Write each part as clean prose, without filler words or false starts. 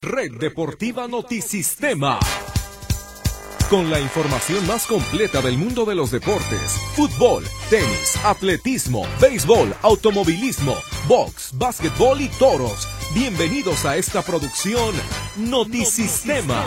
Red Deportiva Notisistema. Con la información más completa del mundo de los deportes: fútbol, tenis, atletismo, béisbol, automovilismo, box, básquetbol y toros. Bienvenidos a esta producción Notisistema.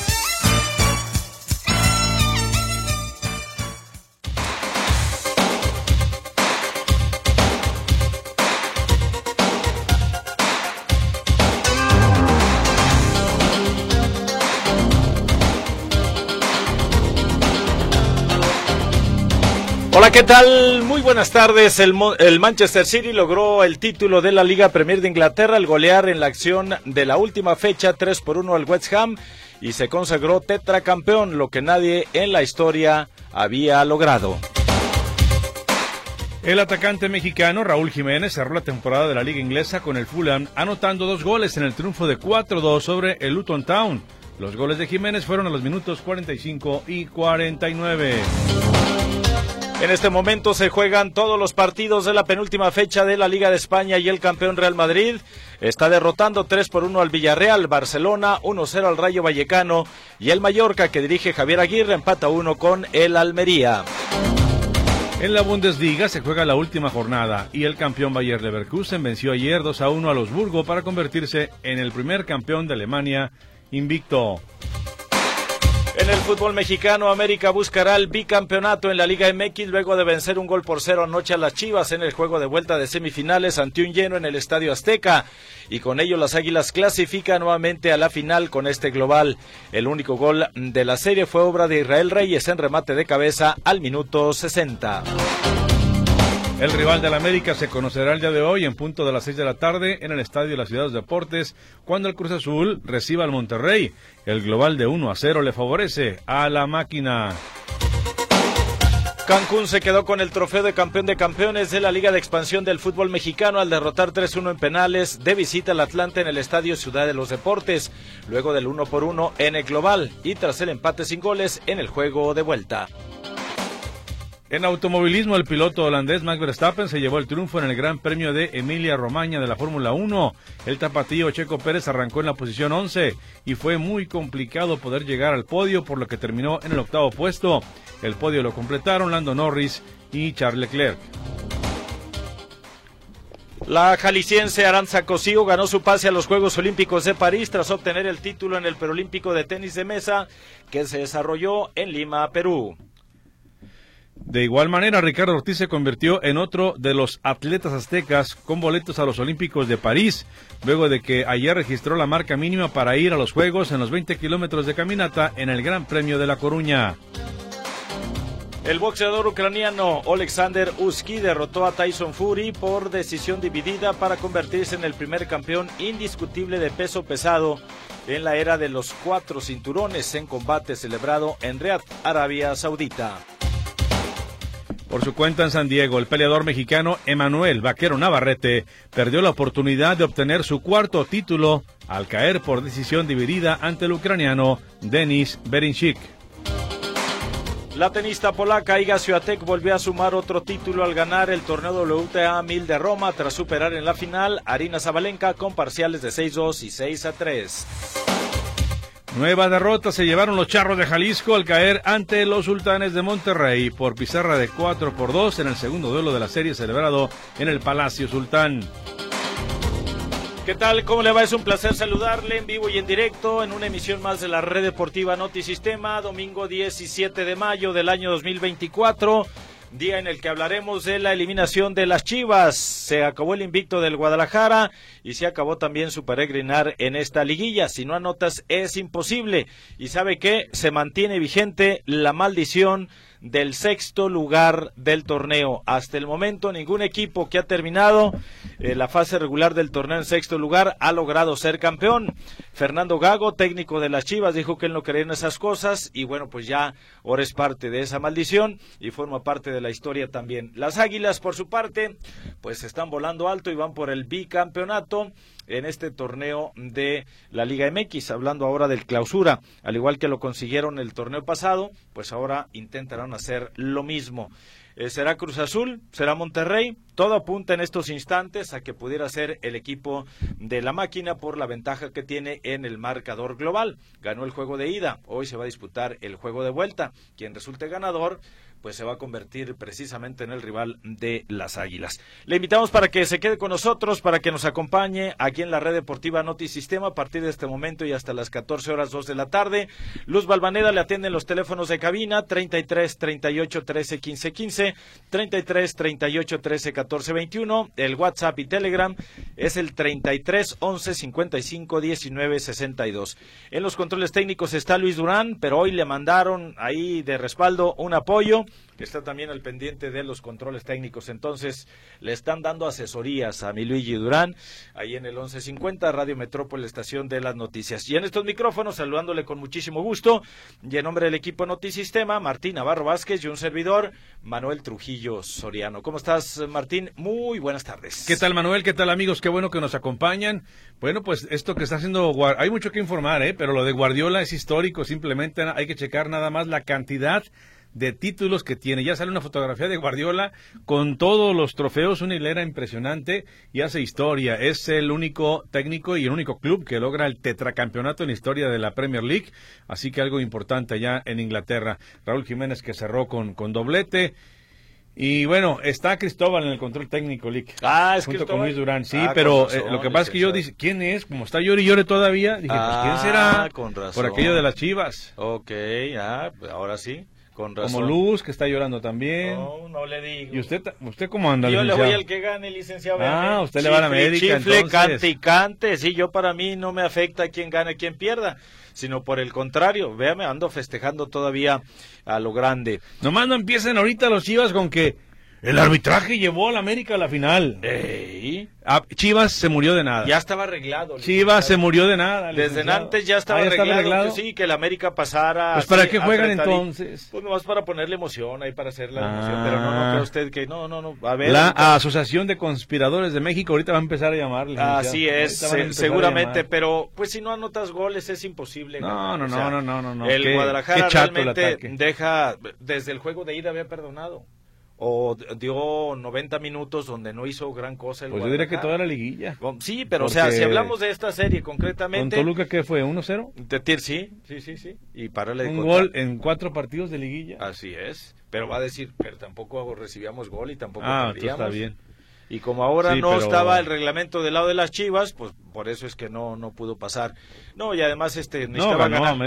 Hola, ¿qué tal? Muy buenas tardes. El Manchester City logró el título de la Liga Premier de Inglaterra al golear en la acción de la última fecha 3-1 al West Ham y se consagró tetracampeón, lo que nadie en la historia había logrado. El atacante mexicano Raúl Jiménez cerró la temporada de la Liga Inglesa con el Fulham, anotando 2 goles en el triunfo de 4-2 sobre el Luton Town. Los goles de Jiménez fueron a los minutos 45 y 49. En este momento se juegan todos los partidos de la penúltima fecha de la Liga de España y el campeón Real Madrid está derrotando 3-1 al Villarreal, Barcelona 1-0 al Rayo Vallecano y el Mallorca, que dirige Javier Aguirre, empata 1 con el Almería. En la Bundesliga se juega la última jornada y el campeón Bayer Leverkusen venció ayer 2-1 a Wolfsburgo para convertirse en el primer campeón de Alemania invicto. En el fútbol mexicano, América buscará el bicampeonato en la Liga MX luego de vencer 1-0 anoche a las Chivas en el juego de vuelta de semifinales ante un lleno en el Estadio Azteca, y con ello las Águilas clasifican nuevamente a la final con este global. El único gol de la serie fue obra de Israel Reyes en remate de cabeza al minuto 60. El rival del América se conocerá el día de hoy en punto de las 6 de la tarde en el Estadio de la Ciudad de los Deportes, cuando el Cruz Azul reciba al Monterrey. El global de 1-0 le favorece a la máquina. Cancún se quedó con el trofeo de campeón de campeones de la Liga de Expansión del fútbol mexicano al derrotar 3-1 en penales de visita al Atlante en el Estadio Ciudad de los Deportes, luego del 1-1 en el global y tras el empate sin goles en el juego de vuelta. En automovilismo, el piloto holandés Max Verstappen se llevó el triunfo en el Gran Premio de Emilia-Romagna de la Fórmula 1. El tapatío Checo Pérez arrancó en la posición 11 y fue muy complicado poder llegar al podio, por lo que terminó en el 8º puesto. El podio lo completaron Lando Norris y Charles Leclerc. La jalisciense Arantxa Cosío ganó su pase a los Juegos Olímpicos de París tras obtener el título en el Preolímpico de tenis de mesa que se desarrolló en Lima, Perú. De igual manera, Ricardo Ortiz se convirtió en otro de los atletas aztecas con boletos a los Olímpicos de París, luego de que ayer registró la marca mínima para ir a los Juegos en los 20 kilómetros de caminata en el Gran Premio de La Coruña. El boxeador ucraniano Oleksandr Usyk derrotó a Tyson Fury por decisión dividida para convertirse en el primer campeón indiscutible de peso pesado en la era de los 4 cinturones en combate celebrado en Riad, Arabia Saudita. Por su cuenta en San Diego, el peleador mexicano Emanuel Vaquero Navarrete perdió la oportunidad de obtener su 4º título al caer por decisión dividida ante el ucraniano Denis Berinchik. La tenista polaca Iga Swiatek volvió a sumar otro título al ganar el torneo WTA 1000 de Roma tras superar en la final a Aryna Sabalenka con parciales de 6-2 y 6-3. Nueva derrota se llevaron los Charros de Jalisco al caer ante los Sultanes de Monterrey por pizarra de 4-2 en el segundo duelo de la serie celebrado en el Palacio Sultán. ¿Qué tal? ¿Cómo le va? Es un placer saludarle en vivo y en directo en una emisión más de la Red Deportiva Notisistema, domingo 17 de mayo del año 2024. Día en el que hablaremos de la eliminación de las Chivas. Se acabó el invicto del Guadalajara y se acabó también su peregrinar en esta liguilla. Si no anotas es imposible. Y ¿sabe qué? Se mantiene vigente la maldición del 6º lugar del torneo. Hasta el momento ningún equipo que ha terminado la fase regular del torneo en 6º lugar ha logrado ser campeón. Fernando Gago, técnico de las Chivas, dijo que él no creía en esas cosas y bueno, pues ya ahora es parte de esa maldición y forma parte de la historia también. Las Águilas, por su parte, pues están volando alto y van por el bicampeonato en este torneo de la Liga MX, hablando ahora del clausura, al igual que lo consiguieron el torneo pasado, pues ahora intentarán hacer lo mismo. será Cruz Azul, será Monterrey. Todo apunta en estos instantes a que pudiera ser el equipo de la máquina por la ventaja que tiene en el marcador global. Ganó el juego de ida, hoy se va a disputar el juego de vuelta. Quien resulte ganador, pues se va a convertir precisamente en el rival de las Águilas. Le invitamos para que se quede con nosotros, para que nos acompañe aquí en la Red Deportiva Notisistema a partir de este momento y hasta las 14:02 de la tarde. Luz Balvaneda le atiende en los teléfonos de cabina 33 38 13 15 15, 33 38 13 14 21. El WhatsApp y Telegram es el 33 11 55 19 62. En los controles técnicos está Luis Durán, pero hoy le mandaron ahí de respaldo un apoyo. Está también al pendiente de los controles técnicos, entonces le están dando asesorías a mi Luigi Durán, ahí en el 1150, Radio Metrópoli, estación de las noticias. Y en estos micrófonos, saludándole con muchísimo gusto, y en nombre del equipo Notisistema, Martín Navarro Vázquez y un servidor, Manuel Trujillo Soriano. ¿Cómo estás, Martín? Muy buenas tardes. ¿Qué tal, Manuel? ¿Qué tal, amigos? Qué bueno que nos acompañan. Bueno, pues esto que está haciendo, hay mucho que informar, pero lo de Guardiola es histórico, simplemente hay que checar nada más la cantidad de títulos que tiene. Ya sale una fotografía de Guardiola con todos los trofeos, una hilera impresionante, y hace historia. Es el único técnico y el único club que logra el tetracampeonato en la historia de la Premier League, así que algo importante allá en Inglaterra. Raúl Jiménez, que cerró con doblete. Y bueno, está Cristóbal en el control técnico, Lick. Es junto Cristóbal con Luis Durán, sí, pero razón, lo que pasa es que yo dije, ¿quién es? Como está llore y llore todavía, dije, pues ¿quién será? Con razón. Por aquello de las Chivas. Ok, ahora sí. Con razón. Como Luz, que está llorando también. No le digo. ¿Y usted cómo anda, Yo licenciado? le voy al que gane, licenciado. Usted le va a la América, Chifle, entonces. cante. Sí, yo para mí no me afecta quién gane, quién pierda, sino por el contrario. Véame, ando festejando todavía a lo grande. Nomás no empiecen ahorita los Chivas con que el arbitraje llevó a la América a la final. Chivas se murió de nada. Ya estaba arreglado. Chivas se murió de nada. Desde antes ya estaba arreglado. Que sí, que el América pasara. Pues ¿para qué juegan entonces? Pues nomás para ponerle emoción ahí, para hacer la emoción. Pero no cree usted que no. A ver. La Asociación de Conspiradores de México ahorita va a empezar a llamarle. Así es, seguramente. Pero pues si no anotas goles es imposible. No. El Guadalajara realmente deja, desde el juego de ida había perdonado. O dio 90 minutos donde no hizo gran cosa el Guadalajara. Yo diría que toda la liguilla. Sí, pero porque, o sea, si hablamos de esta serie concretamente... ¿Con Toluca qué fue? ¿1-0? Sí. Y parale de un gol en 4 partidos de liguilla. Así es. Pero va a decir, pero tampoco recibíamos gol y tampoco perdíamos. Está bien. Y como ahora estaba el reglamento del lado de las Chivas, pues por eso es que no pudo pasar. No, y además necesitaba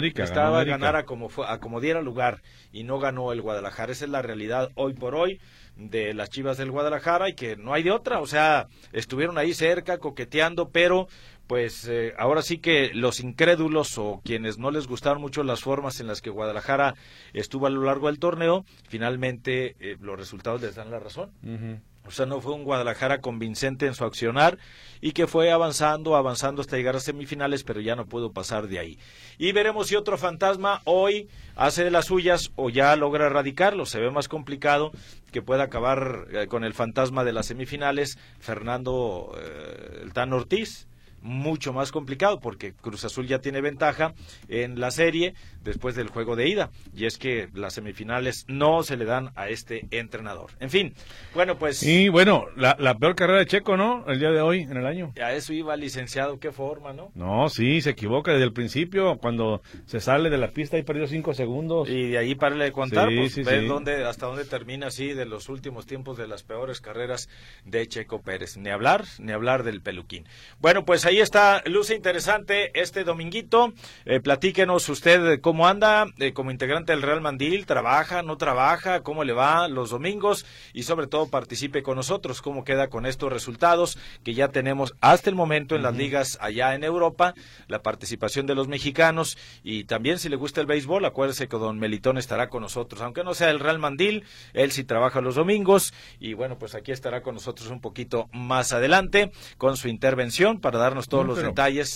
ganar a como diera lugar, y no ganó el Guadalajara. Esa es la realidad hoy por hoy de las Chivas del Guadalajara, y que no hay de otra. O sea, estuvieron ahí cerca, coqueteando, pero pues ahora sí que los incrédulos o quienes no les gustaron mucho las formas en las que Guadalajara estuvo a lo largo del torneo, finalmente los resultados les dan la razón. O sea, no fue un Guadalajara convincente en su accionar, y que fue avanzando hasta llegar a semifinales, pero ya no pudo pasar de ahí. Y veremos si otro fantasma hoy hace de las suyas o ya logra erradicarlo. Se ve más complicado que pueda acabar con el fantasma de las semifinales Fernando el Tan Ortiz. Mucho más complicado, porque Cruz Azul ya tiene ventaja en la serie después del juego de ida, y es que las semifinales no se le dan a este entrenador. En fin, bueno, pues... Y bueno, la peor carrera de Checo, ¿no? El día de hoy, en el año. A eso iba, licenciado, qué forma, ¿no? No, sí, se equivoca desde el principio, cuando se sale de la pista y perdió 5 segundos. Y de ahí párale de contar, sí. Hasta dónde termina así de los últimos tiempos de las peores carreras de Checo Pérez. Ni hablar del peluquín. Bueno, pues ahí está, luce interesante este dominguito. Platíquenos usted cómo anda como integrante del Real Mandil. ¿Trabaja, no trabaja? ¿Cómo le va los domingos? Y sobre todo participe con nosotros. ¿Cómo queda con estos resultados que ya tenemos hasta el momento en las ligas allá en Europa? La participación de los mexicanos, y también si le gusta el béisbol, acuérdese que don Melitón estará con nosotros. Aunque no sea el Real Mandil, él sí trabaja los domingos, y bueno, pues aquí estará con nosotros un poquito más adelante con su intervención para darnos todos los detalles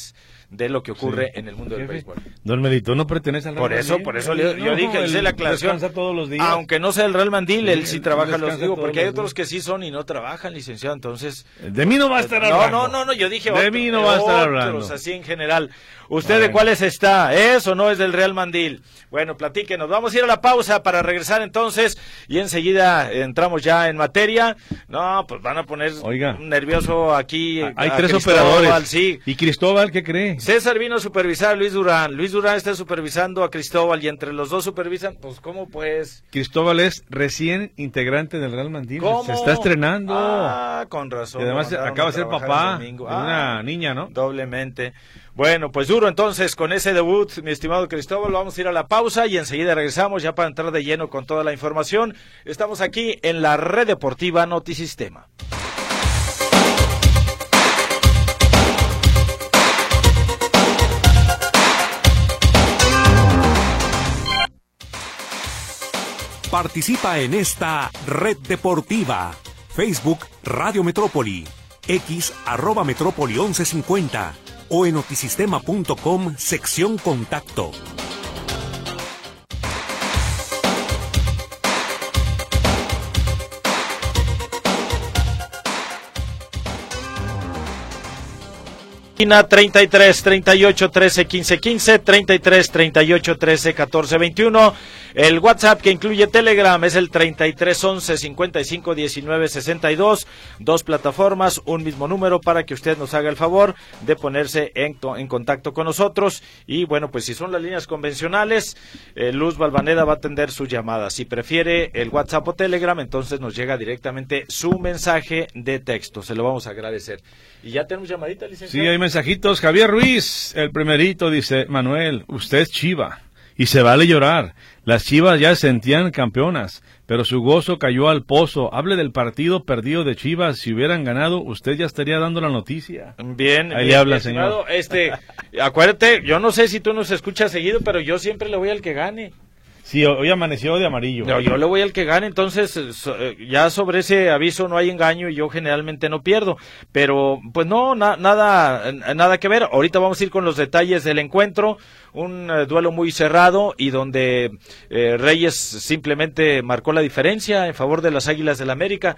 de lo que ocurre en el mundo del béisbol. Don Melito no pertenece al Real Mandil. Por eso yo dije, hice la aclaración. Descansa todos los días. Aunque no sea el Real Mandil, él sí trabaja descansa los porque hay los otros que sí son y no trabajan, licenciado, entonces... De mí no va a estar hablando. No, yo dije de mí no va a estar hablando. Así en general. ¿Usted de cuáles está? ¿Es o no es del Real Mandil? Bueno, platíquenos. Vamos a ir a la pausa para regresar entonces y enseguida entramos ya en materia. No, pues van a poner nervioso aquí. Hay tres operadores. Sí. ¿Y Cristóbal qué cree? César vino a supervisar a Luis Durán. Luis Durán está supervisando a Cristóbal y entre los dos supervisan, pues ¿cómo pues? Cristóbal es recién integrante del Real Mandil. ¿Cómo? Se está estrenando. Con razón. Y además acaba de ser papá de una niña, ¿no? Doblemente. Bueno, pues duro entonces con ese debut, mi estimado Cristóbal. Vamos a ir a la pausa y enseguida regresamos ya para entrar de lleno con toda la información. Estamos aquí en la Red Deportiva Notisistema. Participa en esta Red Deportiva. Facebook Radio Metrópoli, X @Metrópoli 1150 o en notisistema.com sección contacto. China 33 38 13 15 15, 33 38 13 14 21. El WhatsApp que incluye Telegram es el 33 11 55 19 62. Dos plataformas, un mismo número para que usted nos haga el favor de ponerse en contacto con nosotros. Y bueno, pues si son las líneas convencionales, Luz Balvaneda va a atender su llamada. Si prefiere el WhatsApp o Telegram, entonces nos llega directamente su mensaje de texto. Se lo vamos a agradecer. Y ya tenemos llamadita, licenciado. Sí, hay mensajitos. Javier Ruiz, el primerito, dice: Manuel, usted es Chiva y se vale llorar. Las Chivas ya se sentían campeonas, pero su gozo cayó al pozo. Hable del partido perdido de Chivas. Si hubieran ganado, usted ya estaría dando la noticia. Bien. Ahí le habla, señor. Acuérdate, yo no sé si tú nos escuchas seguido, pero yo siempre le voy al que gane. Sí, hoy amaneció de amarillo. Yo le voy al que gane, entonces ya sobre ese aviso no hay engaño y yo generalmente no pierdo. Pero pues no, nada que ver. Ahorita vamos a ir con los detalles del encuentro. Un duelo muy cerrado y donde Reyes simplemente marcó la diferencia en favor de las Águilas del América.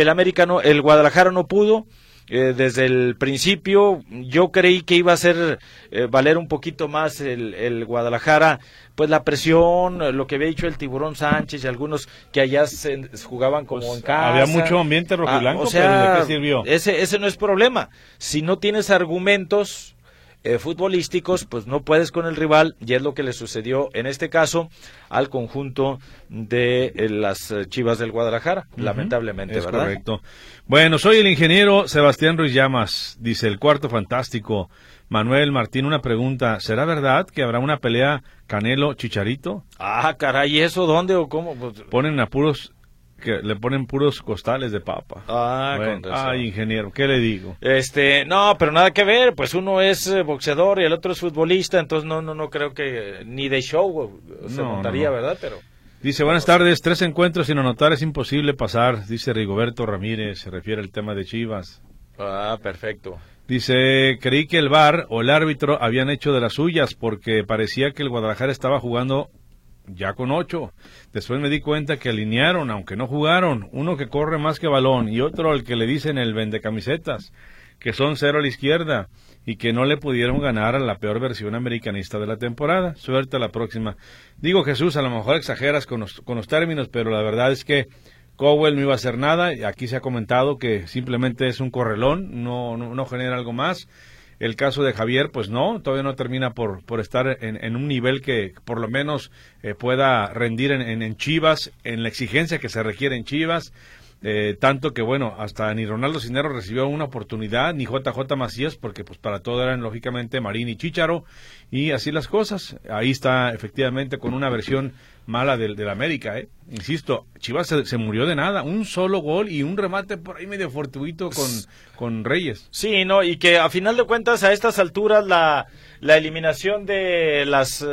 El Guadalajara no pudo. Desde el principio yo creí que iba a hacer valer un poquito más el Guadalajara, pues la presión, lo que había dicho el Tiburón Sánchez y algunos que allá se jugaban como pues en casa. Había mucho ambiente rojiblanco, pero ¿de qué sirvió? Ese no es problema. Si no tienes argumentos futbolísticos, pues no puedes con el rival, y es lo que le sucedió en este caso al conjunto de las Chivas del Guadalajara, lamentablemente, es ¿verdad? Correcto. Bueno, soy el ingeniero Sebastián Ruiz Llamas, dice el Cuarto Fantástico. Manuel Martín, una pregunta: ¿será verdad que habrá una pelea Canelo-Chicharito? Ah, caray, ¿eso dónde o cómo? Ponen apuros, que le ponen puros costales de papa. Ingeniero, ¿qué le digo? No, pero nada que ver, pues uno es boxeador y el otro es futbolista, entonces no creo que ni de show se montaría, ¿verdad? Pero dice: buenas tardes, 3 encuentros sin anotar es imposible pasar, dice Rigoberto Ramírez, se refiere al tema de Chivas. Ah, perfecto. Dice: creí que el VAR o el árbitro habían hecho de las suyas porque parecía que el Guadalajara estaba jugando ya con 8. Después me di cuenta que alinearon, aunque no jugaron, uno que corre más que balón y otro al que le dicen el vendecamisetas, que son 0 a la izquierda y que no le pudieron ganar a la peor versión americanista de la temporada. Suerte a la próxima. Digo, Jesús, a lo mejor exageras con los términos, pero la verdad es que Cowell no iba a hacer nada. Aquí se ha comentado que simplemente es un correlón, no genera algo más. El caso de Javier, pues no, todavía no termina por estar en un nivel que por lo menos pueda rendir en Chivas, en la exigencia que se requiere en Chivas. Tanto que, bueno, hasta ni Ronaldo Cisneros recibió una oportunidad, ni JJ Macías, porque pues para todo eran lógicamente Marín y Chícharo, y así las cosas. Ahí está efectivamente con una versión mala del América, Insisto, Chivas se murió de nada, un solo gol y un remate por ahí medio fortuito con Reyes. Sí, no, y que a final de cuentas a estas alturas la eliminación de las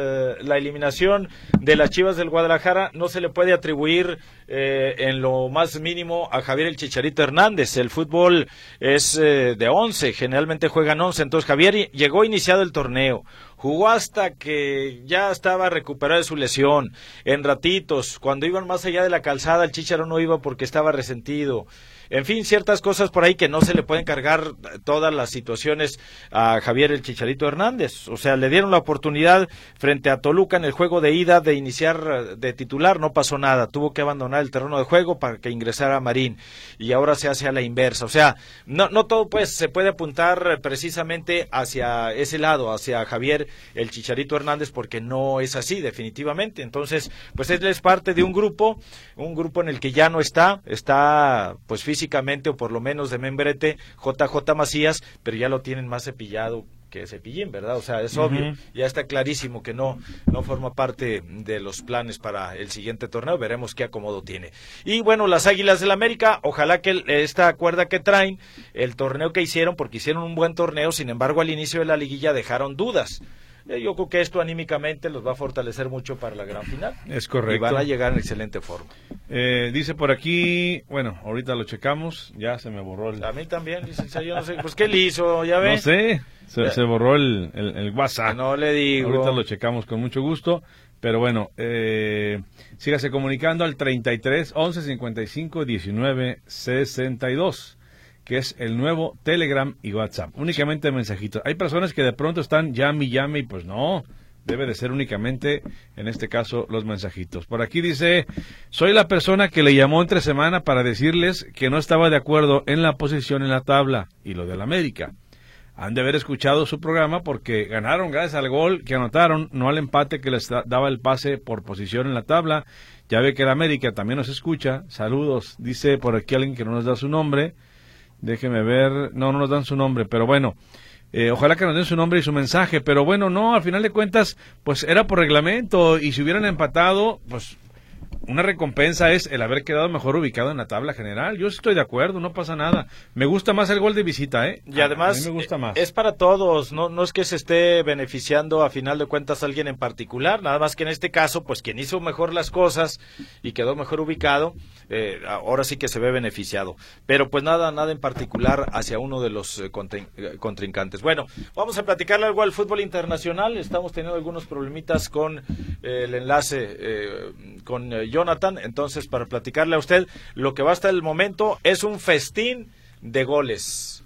Chivas del Guadalajara no se le puede atribuir en lo más mínimo a Javier el Chicharito Hernández. El fútbol es de 11, generalmente juegan 11, entonces Javier llegó iniciado el torneo, jugó hasta que ya estaba recuperado de su lesión, en ratitos, cuando iban más allá de la calzada, el Chicharo no iba porque estaba resentido. En fin, ciertas cosas por ahí que no se le pueden cargar todas las situaciones a Javier el Chicharito Hernández. O sea, le dieron la oportunidad frente a Toluca en el juego de ida de iniciar de titular, no pasó nada. Tuvo que abandonar el terreno de juego para que ingresara Marín y ahora se hace a la inversa. O sea, no todo pues se puede apuntar precisamente hacia ese lado, hacia Javier el Chicharito Hernández, porque no es así definitivamente. Entonces, pues él es parte de un grupo en el que ya no está pues físicamente o por lo menos de membrete JJ Macías, pero ya lo tienen más cepillado que Cepillín, ¿verdad? O sea, es obvio, ya está clarísimo que no forma parte de los planes para el siguiente torneo, veremos qué acomodo tiene. Y bueno, las Águilas del América, ojalá que esta cuerda que traen, el torneo que hicieron, porque hicieron un buen torneo, sin embargo al inicio de la liguilla dejaron dudas. Yo creo que esto anímicamente los va a fortalecer mucho para la gran final. Es correcto. Y van a llegar en excelente forma. Dice por aquí, bueno, ahorita lo checamos, ya se me borró A mí también, licenciado, yo no sé, pues ¿qué le hizo? ¿Ya ve? No sé, se borró el WhatsApp. No le digo. Ahorita lo checamos con mucho gusto, pero bueno, sígase comunicando al 33 11 55 19 62. Que es el nuevo Telegram y WhatsApp. Únicamente mensajitos. Hay personas que de pronto están llame y pues no, debe de ser únicamente, en este caso, los mensajitos. Por aquí dice, soy la persona que le llamó entre semana para decirles que no estaba de acuerdo en la posición en la tabla y lo del América. Han de haber escuchado su programa porque ganaron gracias al gol que anotaron, no al empate que les daba el pase por posición en la tabla. Ya ve que el América también nos escucha. Saludos, dice por aquí alguien que no nos da su nombre. Déjeme ver, no nos dan su nombre, pero bueno, ojalá que nos den su nombre y su mensaje, pero bueno, no, al final de cuentas, pues era por reglamento, y si hubieran empatado, pues una recompensa es el haber quedado mejor ubicado en la tabla general. Yo estoy de acuerdo, no pasa nada. Me gusta más el gol de visita, Y además, a mí me gusta más. Es para todos, no es que se esté beneficiando a final de cuentas a alguien en particular, nada más que en este caso, pues quien hizo mejor las cosas y quedó mejor ubicado, ahora sí que se ve beneficiado. Pero pues nada en particular hacia uno de los contrincantes. Bueno, vamos a platicarle algo al fútbol internacional. Estamos teniendo algunos problemitas con el enlace con Jonathan, entonces para platicarle a usted, lo que va hasta el momento es un festín de goles.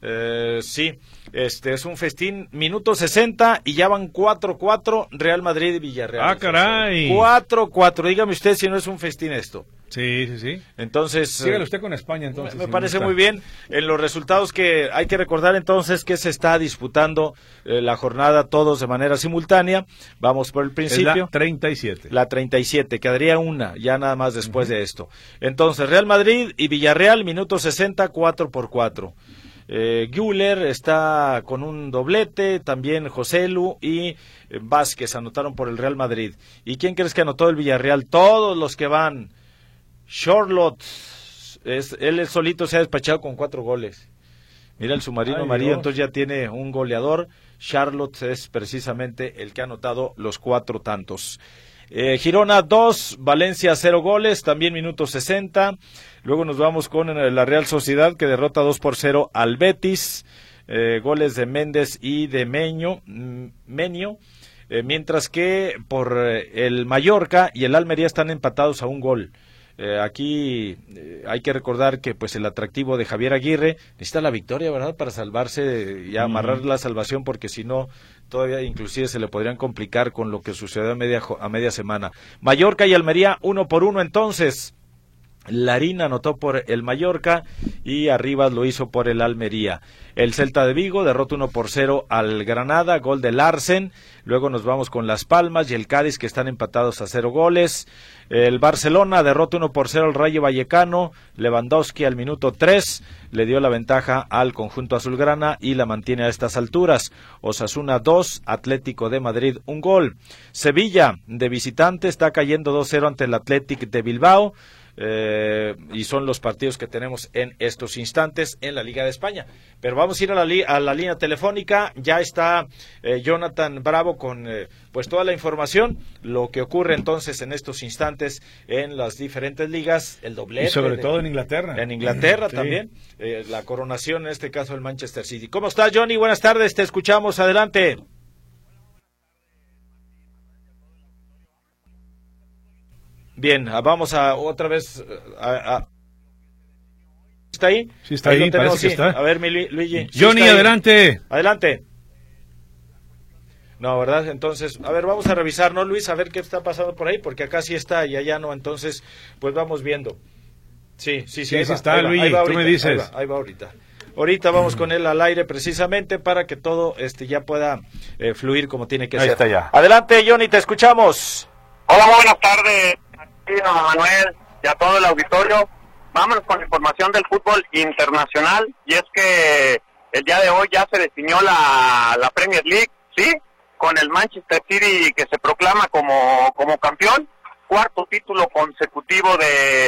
Sí, es un festín, minuto 60 y ya van 4-4 Real Madrid y Villarreal. ¡Ah, caray! 4-4, dígame usted si no es un festín esto. Sí. Entonces, sígale usted con España, entonces. Me parece muy bien. En los resultados que hay que recordar entonces que se está disputando la jornada todos de manera simultánea. Vamos por el principio. Es la 37. La 37, quedaría una, ya nada más después de esto. Entonces, Real Madrid y Villarreal, minuto 60, 4-4. Güler está con un doblete, también Joselu y Vázquez anotaron por el Real Madrid. ¿Y quién crees que anotó el Villarreal? Todos los que van. Charlotte, él solito se ha despachado con 4 goles. Mira el submarino amarillo, entonces ya tiene un goleador. Charlotte es precisamente el que ha anotado los 4 tantos. Girona 2, Valencia 0 goles, también minuto 60. Luego nos vamos con la Real Sociedad que derrota 2-0 al Betis. Goles de Méndez y de Menio. Mientras que por el Mallorca y el Almería están empatados a un gol. Aquí hay que recordar que pues el atractivo de Javier Aguirre necesita la victoria, ¿verdad? Para salvarse y amarrar la salvación, porque si no, todavía inclusive se le podrían complicar con lo que sucedió a media semana. Mallorca y Almería 1-1 entonces. Larín anotó por el Mallorca y Arribas lo hizo por el Almería. El Celta de Vigo derrota 1-0 al Granada, gol de Larsen. Luego nos vamos con Las Palmas y el Cádiz, que están empatados a 0 goles. El Barcelona derrota 1-0 al Rayo Vallecano. Lewandowski al minuto 3 le dio la ventaja al conjunto azulgrana y la mantiene a estas alturas. Osasuna 2, Atlético de Madrid 1 gol. Sevilla de visitante está cayendo 2-0 ante el Athletic de Bilbao. Y son los partidos que tenemos en estos instantes en la Liga de España. Pero vamos a ir a la línea telefónica. Ya está Jonathan Bravo con pues toda la información, lo que ocurre entonces en estos instantes en las diferentes ligas, el doblete. Y sobre todo en Inglaterra. En Inglaterra sí. También, la coronación en este caso del Manchester City. ¿Cómo estás, Johnny? Buenas tardes, te escuchamos, adelante. Bien, vamos a otra vez ¿Está ahí? Sí, está ahí, parece que está. A ver, mi Luigi. Johnny, sí, adelante. Adelante. No, ¿verdad? Entonces, a ver, vamos a revisar, ¿no, Luis? A ver qué está pasando por ahí, porque acá sí está y allá no, entonces, pues vamos viendo. Sí, está, Luigi, tú me dices. Ahí va ahorita. Ahorita vamos con él al aire precisamente para que todo ya pueda fluir como tiene que ser. Ahí está ya. Adelante, Johnny, te escuchamos. Hola, muy buenas tardes. Manuel y a todo el auditorio. Vámonos con información del fútbol internacional, y es que el día de hoy ya se definió la Premier League, ¿sí? Con el Manchester City que se proclama como campeón, cuarto título consecutivo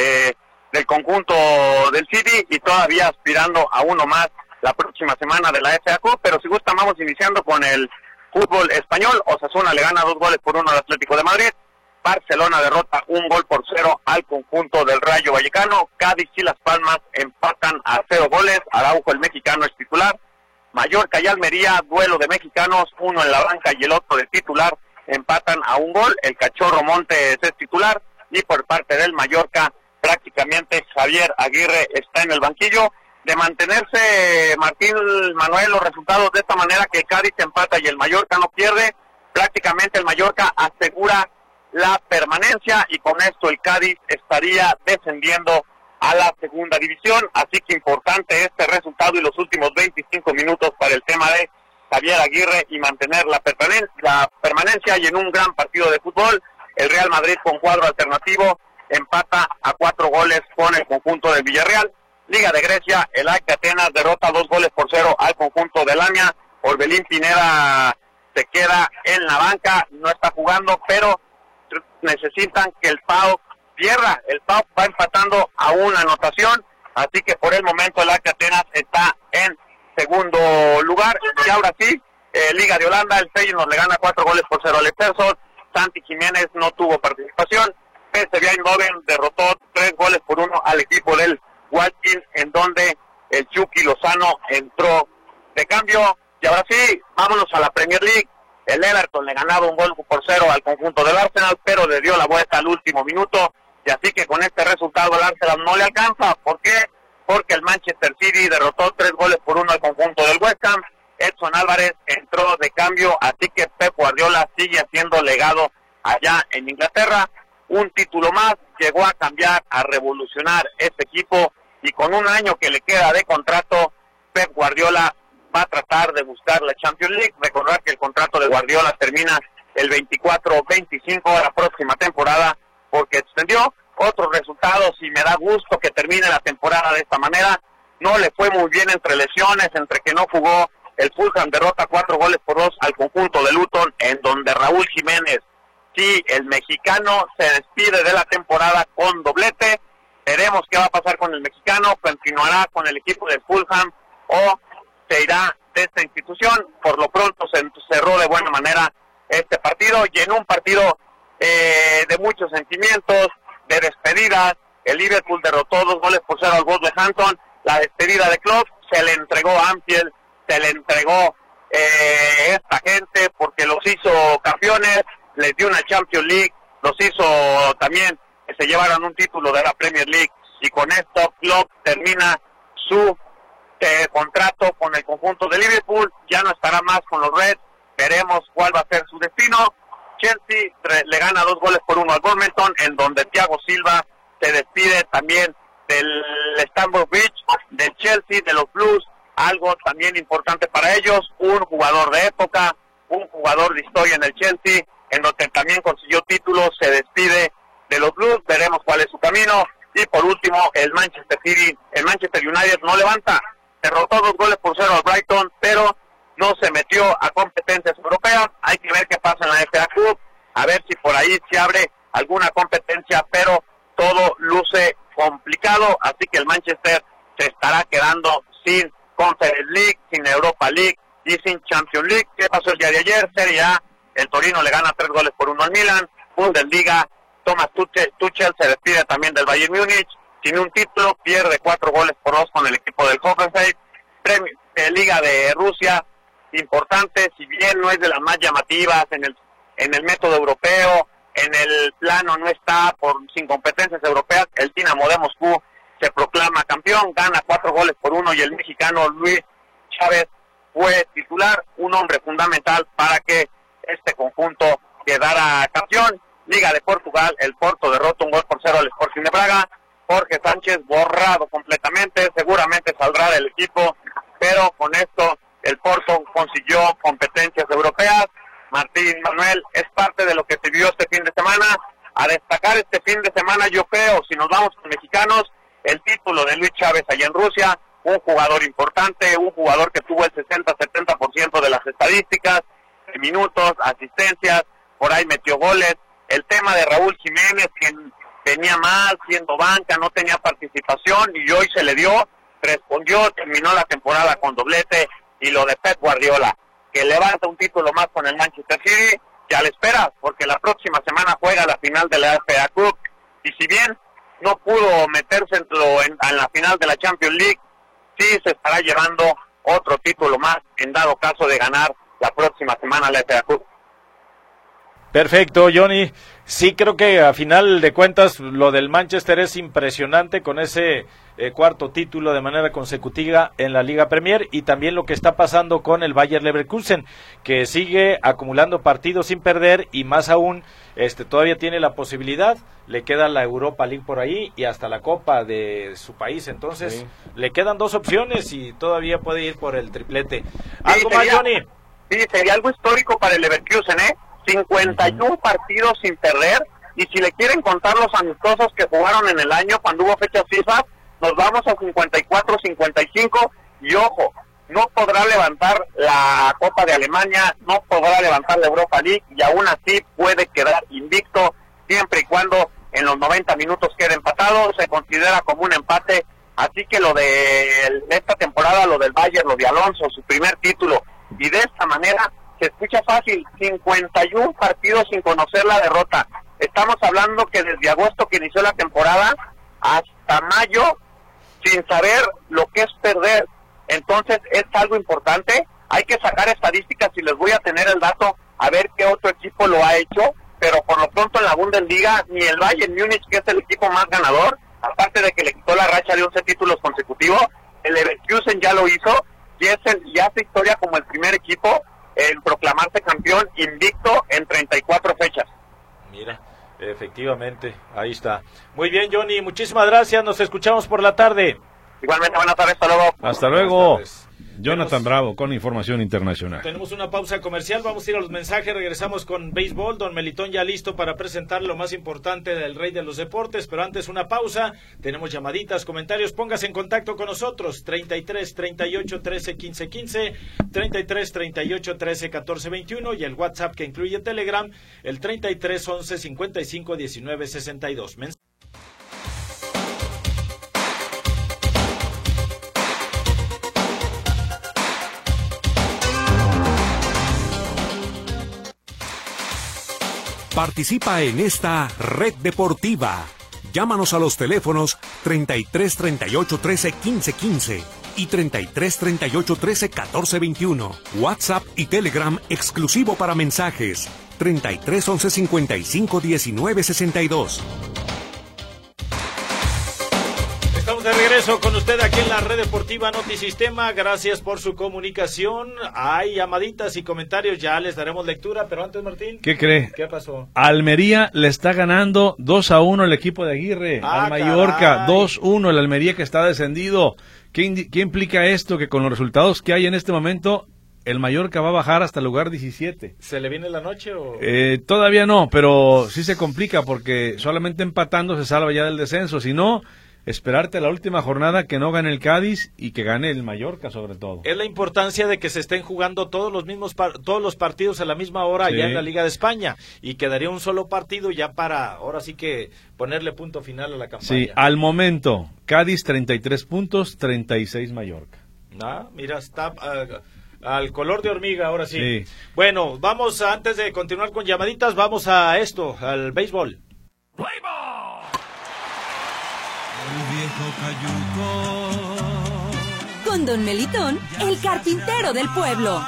del conjunto del City, y todavía aspirando a uno más la próxima semana de la FA Cup. Pero si gustan, vamos iniciando con el fútbol español. Osasuna le gana 2-1 al Atlético de Madrid. Barcelona derrota 1-0 al conjunto del Rayo Vallecano. Cádiz y Las Palmas empatan a 0 goles. Araujo, el mexicano, es titular. Mallorca y Almería, duelo de mexicanos, uno en la banca y el otro de titular, empatan a 1 gol. El Cachorro Montes es titular, y por parte del Mallorca prácticamente Javier Aguirre está en el banquillo. De mantenerse, Martín Manuel, los resultados de esta manera, que el Cádiz empata y el Mallorca no pierde, prácticamente el Mallorca asegura la permanencia, y con esto el Cádiz estaría descendiendo a la segunda división. Así que importante este resultado y los últimos 25 minutos para el tema de Javier Aguirre y mantener la permanencia. Y en un gran partido de fútbol, el Real Madrid con cuadro alternativo empata a 4 goles con el conjunto del Villarreal. Liga de Grecia, el AEK Atenas derrota 2-0 al conjunto del Lamia. Orbelín Pineda se queda en la banca, no está jugando, pero necesitan que el PAOK pierda. El PAOK va empatando a una anotación, así que por el momento el AEK Atenas está en segundo lugar. Y ahora sí, Liga de Holanda, el Feyenoord le gana 4-0 al Excelsior. Santi Jiménez no tuvo participación. PSV Eindhoven derrotó 3-1 al equipo del Watkins, en donde el Chucky Lozano entró de cambio. Y ahora sí, vámonos a la Premier League. El Everton le ganaba 1-0 al conjunto del Arsenal, pero le dio la vuelta al último minuto, y así que con este resultado el Arsenal no le alcanza. ¿Por qué? Porque el Manchester City derrotó 3-1 al conjunto del West Ham. Edson Álvarez entró de cambio, así que Pep Guardiola sigue haciendo legado allá en Inglaterra. Un título más, llegó a cambiar, a revolucionar este equipo, y con un año que le queda de contrato, Pep Guardiola va a tratar de buscar la Champions League. Recordar que el contrato de Guardiola termina el 24-25 de la próxima temporada, porque extendió otros resultados, y me da gusto que termine la temporada de esta manera. No le fue muy bien entre lesiones, entre que no jugó. El Fulham derrota 4-2 al conjunto de Luton, en donde Raúl Jiménez, sí, el mexicano, se despide de la temporada con doblete. Veremos qué va a pasar con el mexicano. Continuará con el equipo de Fulham o se irá de esta institución. Por lo pronto se cerró de buena manera este partido, y en un partido de muchos sentimientos, de despedidas. El Liverpool derrotó 2-0 al Wolverhampton. La despedida de Klopp se le entregó a Anfield, se le entregó esta gente, porque los hizo campeones, les dio una Champions League, los hizo también que se llevaran un título de la Premier League, y con esto Klopp termina su contrato con el conjunto de Liverpool. Ya no estará más con los Reds, veremos cuál va a ser su destino. Chelsea le gana 2-1 al Bournemouth, en donde Thiago Silva se despide también del Stamford Bridge, del Chelsea, de los Blues, algo también importante para ellos, un jugador de época, un jugador de historia en el Chelsea, en donde también consiguió títulos, se despide de los Blues, veremos cuál es su camino. Y por último, el Manchester United no levanta, derrotó 2-0 al Brighton, pero no se metió a competencias europeas. Hay que ver qué pasa en la FA Cup, a ver si por ahí se abre alguna competencia, pero todo luce complicado, así que el Manchester se estará quedando sin Conference League, sin Europa League y sin Champions League. ¿Qué pasó el día de ayer? Serie A, el Torino le gana 3-1 al Milan. Bundesliga, Thomas Tuchel se despide también del Bayern Múnich sin un título, pierde 4-2 con el equipo del Hoffenheim. Liga de Rusia, importante, si bien no es de las más llamativas en el método europeo, en el plano no está sin competencias europeas, el Dinamo de Moscú se proclama campeón, gana 4-1 y el mexicano Luis Chávez fue titular, un hombre fundamental para que este conjunto quedara campeón. Liga de Portugal, el Porto derrota 1-0 al Sporting de Braga. Jorge Sánchez borrado completamente, seguramente saldrá del equipo, pero con esto el Porto consiguió competencias europeas. Martín Manuel, es parte de lo que se vio este fin de semana. A destacar este fin de semana, yo creo, si nos vamos con mexicanos, el título de Luis Chávez allá en Rusia, un jugador importante, un jugador que tuvo el 60-70% de las estadísticas, de minutos, asistencias, por ahí metió goles. El tema de Raúl Jiménez, quien venía mal, siendo banca, no tenía participación y hoy se le dio, respondió, terminó la temporada con doblete. Y lo de Pep Guardiola, que levanta un título más con el Manchester City, ya le espera, porque la próxima semana juega la final de la FA Cup, y si bien no pudo meterse en la final de la Champions League, sí se estará llevando otro título más, en dado caso de ganar la próxima semana la FA Cup. Perfecto, Johnny. Sí, creo que a final de cuentas lo del Manchester es impresionante con ese cuarto título de manera consecutiva en la Liga Premier, y también lo que está pasando con el Bayer Leverkusen, que sigue acumulando partidos sin perder, y más aún todavía tiene la posibilidad, le queda la Europa League por ahí y hasta la Copa de su país, entonces sí, le quedan 2 opciones y todavía puede ir por el triplete. ¿Algo más, Johnny? Sí, sería algo histórico para el Leverkusen, 51 partidos sin perder, y si le quieren contar los amistosos que jugaron en el año cuando hubo fechas FIFA, nos vamos a 54-55, y ojo, no podrá levantar la Copa de Alemania, no podrá levantar la Europa League, y aún así puede quedar invicto, siempre y cuando en los 90 minutos quede empatado, se considera como un empate, así que lo de esta temporada, lo del Bayern, lo de Alonso, su primer título, y de esta manera se escucha fácil, 51 partidos sin conocer la derrota. Estamos hablando que desde agosto que inició la temporada hasta mayo, sin saber lo que es perder. Entonces es algo importante. Hay que sacar estadísticas y les voy a tener el dato a ver qué otro equipo lo ha hecho, pero por lo pronto en la Bundesliga ni el Bayern Múnich, que es el equipo más ganador, aparte de que le quitó la racha de 11 títulos consecutivos, el Leverkusen ya lo hizo y hace historia como el primer equipo en proclamarse campeón invicto en 34 fechas. Mira, efectivamente, ahí está. Muy bien, Johnny, muchísimas gracias, nos escuchamos por la tarde. Igualmente, buenas tardes, hasta luego. Hasta luego. Jonathan Bravo con información internacional. Tenemos una pausa comercial, vamos a ir a los mensajes, regresamos con béisbol. Don Melitón ya listo para presentar lo más importante del rey de los deportes, pero antes una pausa, tenemos llamaditas, comentarios, póngase en contacto con nosotros, 33 38 13 15 15, 33 38 13 14 21 y el WhatsApp que incluye Telegram, el 33 11 55 19 62. Participa en esta red deportiva. Llámanos a los teléfonos 33 38 13 15 15 y 33 38 13 14 21. WhatsApp y Telegram exclusivo para mensajes 33 11 55 19 62. Estamos de regreso con usted aquí en la Red Deportiva Notisistema. Gracias por su comunicación. Hay llamaditas y comentarios, ya les daremos lectura, pero antes, Martín. ¿Qué cree? ¿Qué pasó? Almería le está ganando 2-1 el equipo de Aguirre al Mallorca, 2-1 el Almería que está descendido. ¿Qué implica esto? Que con los resultados que hay en este momento, el Mallorca va a bajar hasta el lugar 17. ¿Se le viene la noche o...? Todavía no, pero sí se complica porque solamente empatando se salva ya del descenso. Si no, esperarte a la última jornada que no gane el Cádiz y que gane el Mallorca sobre todo. Es la importancia de que se estén jugando todos los partidos a la misma hora ya en la Liga de España y quedaría un solo partido ya para ahora sí que ponerle punto final a la campaña. Sí, al momento Cádiz 33 puntos, 36 Mallorca. Mira, está al color de hormiga ahora sí. Bueno, vamos antes de continuar con llamaditas, vamos a esto, al béisbol. Con Don Melitón, el carpintero del pueblo.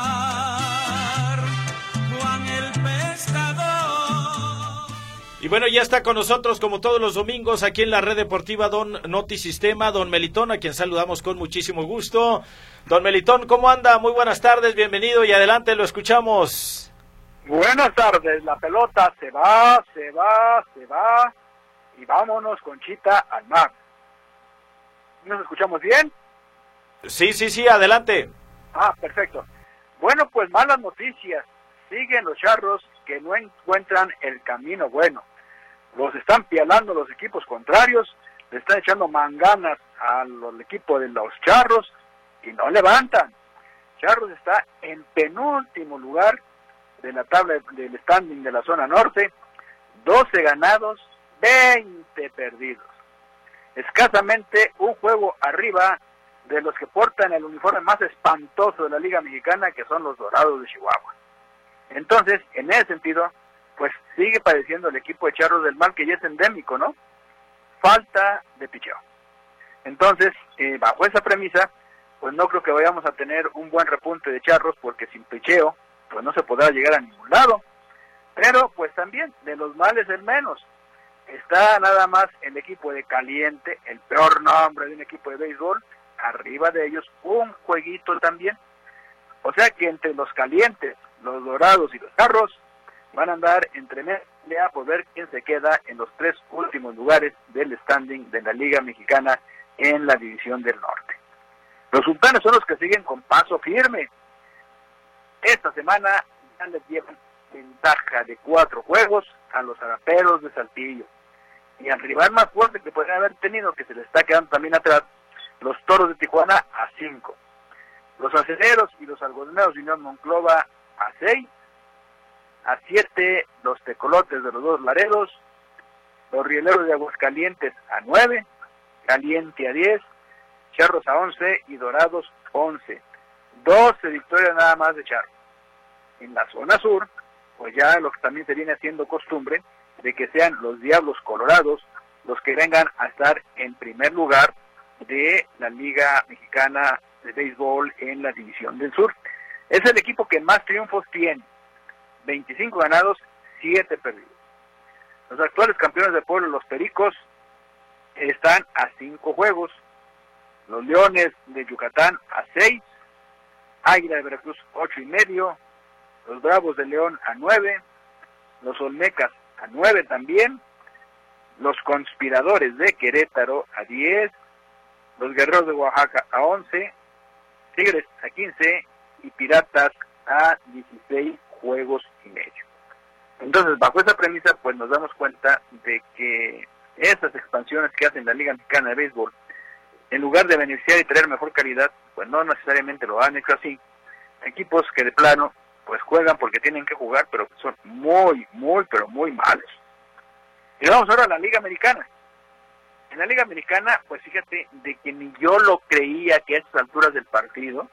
Y bueno, ya está con nosotros como todos los domingos aquí en la Red Deportiva Don Notisistema, Don Melitón, a quien saludamos con muchísimo gusto. Don Melitón, ¿cómo anda? Muy buenas tardes, bienvenido y adelante, lo escuchamos. Buenas tardes, la pelota se va y vámonos, Conchita, al mar. ¿Nos escuchamos bien? Sí, adelante. Perfecto. Bueno, pues malas noticias. Siguen los Charros que no encuentran el camino bueno. Los están pialando los equipos contrarios, le están echando manganas al equipo de los Charros y no levantan. Charros está en penúltimo lugar de la tabla del standing de la zona norte, 12 ganados, 20 perdidos. Escasamente un juego arriba de los que portan el uniforme más espantoso de la Liga Mexicana, que son los Dorados de Chihuahua. Entonces, en ese sentido, pues sigue padeciendo el equipo de Charros del mal, que ya es endémico, ¿no? Falta de picheo. Entonces, bajo esa premisa, pues no creo que vayamos a tener un buen repunte de Charros, porque sin picheo, pues no se podrá llegar a ningún lado. Pero, pues también, de los males el menos. Está nada más el equipo de Caliente, el peor nombre de un equipo de béisbol, arriba de ellos un jueguito también. O sea que entre los Calientes, los Dorados y los Charros van a andar entre media por ver quién se queda en los 3 últimos lugares del standing de la Liga Mexicana en la División del Norte. Los Sultanes son los que siguen con paso firme. Esta semana ya les llevan ventaja de 4 juegos a los Araperos de Saltillo. Y al rival más fuerte que podrían haber tenido, que se les está quedando también atrás, los Toros de Tijuana a 5. Los Acereros y los Algodoneros de Unión Monclova a 6. A 7 los Tecolotes de los Dos Laredos. Los Rieleros de Aguascalientes a 9. Caliente a 10. Charros a 11 y Dorados 11. 12 victorias nada más de Charros. En la zona sur, pues ya lo que también se viene haciendo costumbre, de que sean los Diablos Colorados los que vengan a estar en primer lugar de la Liga Mexicana de Béisbol en la División del Sur. Es el equipo que más triunfos tiene, 25 ganados, 7 perdidos. Los actuales campeones del pueblo, los Pericos, están a 5 juegos. Los Leones de Yucatán a 6. Águila de Veracruz 8.5. Los Bravos de León a 9. Los Olmecas a 9 también. Los Conspiradores de Querétaro a 10. Los Guerreros de Oaxaca a 11. Tigres a 15 y Piratas a 16 juegos y medio. Entonces, bajo esa premisa, pues nos damos cuenta de que esas expansiones que hacen la Liga Mexicana de Béisbol, en lugar de beneficiar y traer mejor calidad, pues no necesariamente lo han hecho así. Equipos que de plano, pues juegan porque tienen que jugar, pero son muy malos. Y vamos ahora a la Liga Americana. En la Liga Americana, pues fíjate, de que ni yo lo creía que a estas alturas del partido,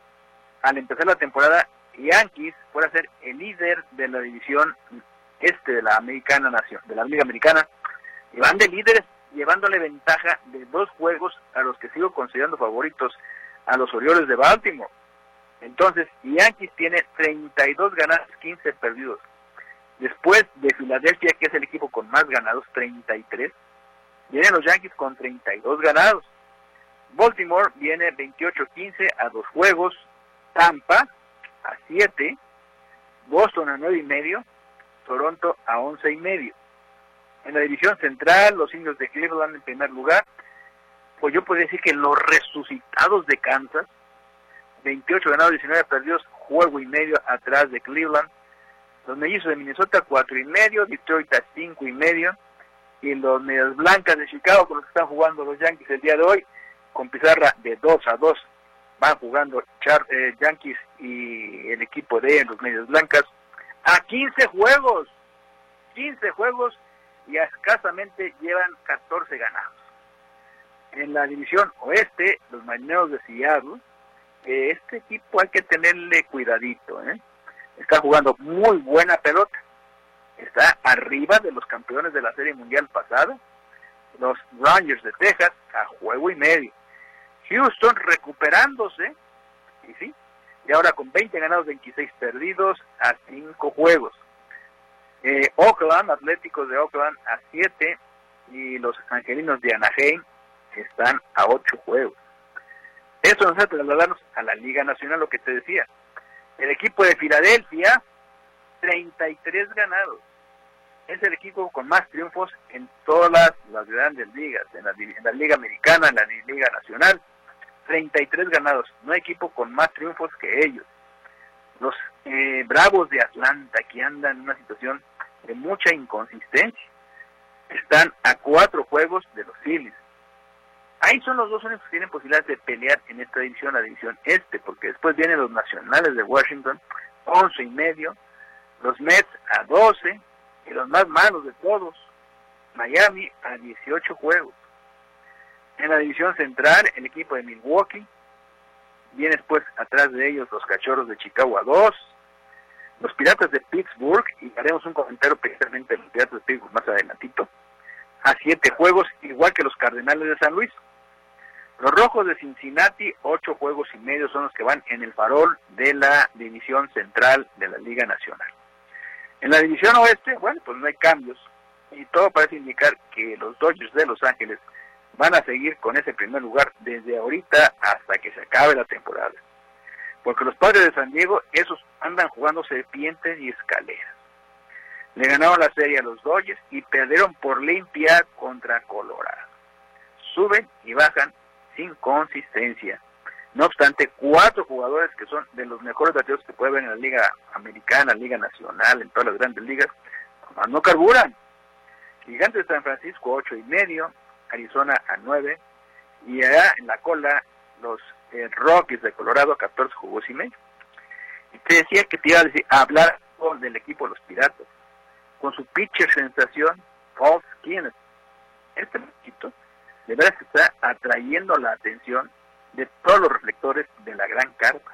al empezar la temporada, Yankees fuera a ser el líder de la división de la Americana Nación, de la Liga Americana, y van de líderes llevándole ventaja de 2 juegos a los que sigo considerando favoritos, a los Orioles de Baltimore. Entonces, Yankees tiene 32 ganados, 15 perdidos. Después de Filadelfia, que es el equipo con más ganados, 33. Vienen los Yankees con 32 ganados. Baltimore viene 28-15 a 2 juegos. Tampa a 7. Boston a 9.5. Toronto a 11.5. En la división central, los Indios de Cleveland en primer lugar. Pues yo podría decir que los resucitados de Kansas, 28 ganados, 19 perdidos, juego y medio atrás de Cleveland. Los Mellizos de Minnesota 4.5, Detroit a 5.5, y los Medias Blancas de Chicago, con los que están jugando los Yankees el día de hoy, con pizarra de 2-2, van jugando Yankees y el equipo de los Medias Blancas a 15 juegos, y escasamente llevan 14 ganados. En la división oeste, los Marineros de Seattle, este equipo hay que tenerle cuidadito, está jugando muy buena pelota, está arriba de los campeones de la Serie Mundial pasada, los Rangers de Texas a juego y medio. Houston recuperándose, y ahora con 20 ganados, 26 perdidos a 5 juegos. Oakland, Atléticos de Oakland a 7, y los Angelinos de Anaheim están a 8 juegos. Eso nos hace trasladarnos a la Liga Nacional, lo que te decía. El equipo de Filadelfia, 33 ganados. Es el equipo con más triunfos en todas las grandes ligas, en la Liga Americana, en la Liga Nacional. 33 ganados. No hay equipo con más triunfos que ellos. Los Bravos de Atlanta, que andan en una situación de mucha inconsistencia, están a 4 juegos de los Phillies. Ahí son los dos únicos que tienen posibilidades de pelear en esta división, la división este, porque después vienen los Nacionales de Washington, 11.5, los Mets a 12, y los más malos de todos, Miami a 18 juegos. En la división central, el equipo de Milwaukee, viene después atrás de ellos los Cachorros de Chicago a 2, los Piratas de Pittsburgh, y haremos un comentario precisamente de los Piratas de Pittsburgh más adelantito, a 7 juegos, igual que los Cardenales de San Luis. Los Rojos de Cincinnati, 8 juegos y medio son los que van en el farol de la división central de la Liga Nacional. En la división oeste, bueno, pues no hay cambios, y todo parece indicar que los Dodgers de Los Ángeles van a seguir con ese primer lugar desde ahorita hasta que se acabe la temporada. Porque los Padres de San Diego, esos andan jugando serpientes y escaleras. Le ganaron la serie a los Dodgers y perdieron por limpia contra Colorado. Suben y bajan sin consistencia. No obstante, 4 jugadores que son de los mejores bateadores que puede haber en la Liga Americana, Liga Nacional, en todas las grandes ligas, no carburan. Gigantes de San Francisco 8.5, Arizona a 9, y allá en la cola los Rockies de Colorado 14 juegos y medio. Y te decía que te iba a hablar del equipo de los Piratas, con su pitcher sensación, Paul Skinner. Este muchachito de verdad está atrayendo la atención de todos los reflectores de la gran carpa.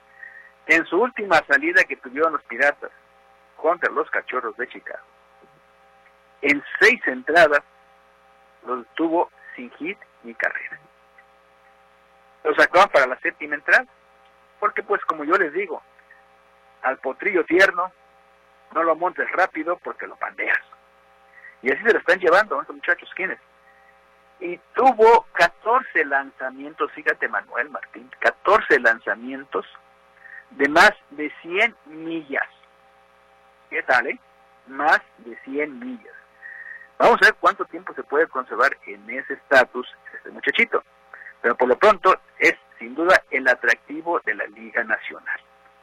En su última salida que tuvieron los Piratas contra los Cachorros de Chicago, en 6 entradas los tuvo sin hit ni carrera. Los sacaban para la 7ª entrada, porque pues como yo les digo, al potrillo tierno no lo montes rápido porque lo pandeas. Y así se lo están llevando estos muchachos. ¿Quiénes? Y tuvo 14 lanzamientos, fíjate Manuel Martín, 14 lanzamientos de más de 100 millas. ¿Qué tal, Más de 100 millas. Vamos a ver cuánto tiempo se puede conservar en ese estatus este muchachito. Pero por lo pronto es sin duda el atractivo de la Liga Nacional.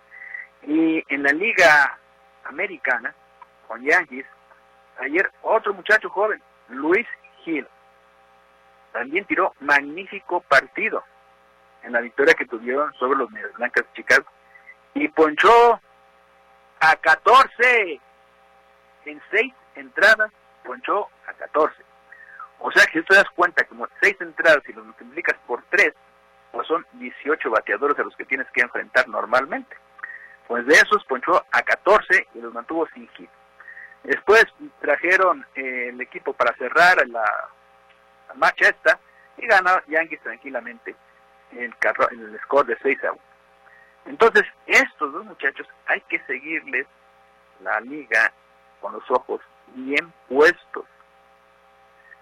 Y en la Liga Americana, con Yankees, ayer otro muchacho joven, Luis Gil, también tiró magnífico partido en la victoria que tuvieron sobre los Medias Blancas de Chicago, y ponchó a 14 en 6 entradas, ponchó a 14. O sea que si tú te das cuenta, como 6 entradas y los multiplicas por 3, pues son 18 bateadores a los que tienes que enfrentar normalmente. Pues de esos ponchó a 14 y los mantuvo sin hit. Después trajeron el equipo para cerrar la marcha esta, y ganó Yankees tranquilamente el score de 6-1. Entonces, estos dos muchachos hay que seguirles la liga con los ojos bien puestos.